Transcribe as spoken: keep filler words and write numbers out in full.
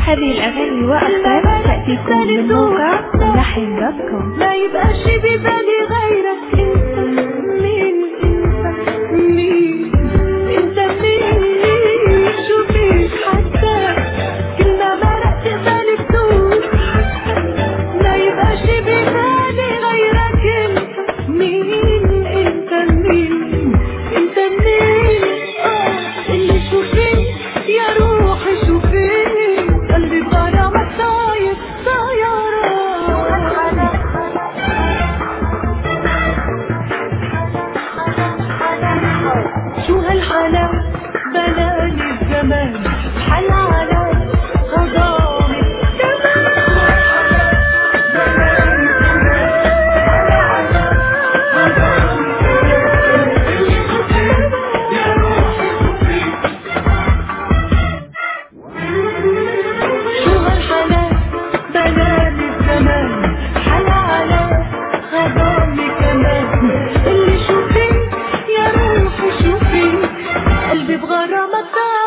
هذه الأغاني وأكثر تأتيكم من موقع ملحن دوت كوم. ما يبقاش ببالي غيرك، انت مين؟ انت مين؟ انت مين؟ شوفيك حتى كلمة مرقت بالي تدور. ما يبقاش ببالي غيرك، انت مين؟ انت مين؟ انت مين؟ اه اللي شوفيك يا روحي شوفيك، قلبي بغرامك طاير طيارة. شو هالحلاوة بلاني الزمان، حل على غضامي شو هالحلاوة بلاني الزمان، حل على غضامي كمان. اللي شوفيك يا روحي شوفيك، قلبي بغرامك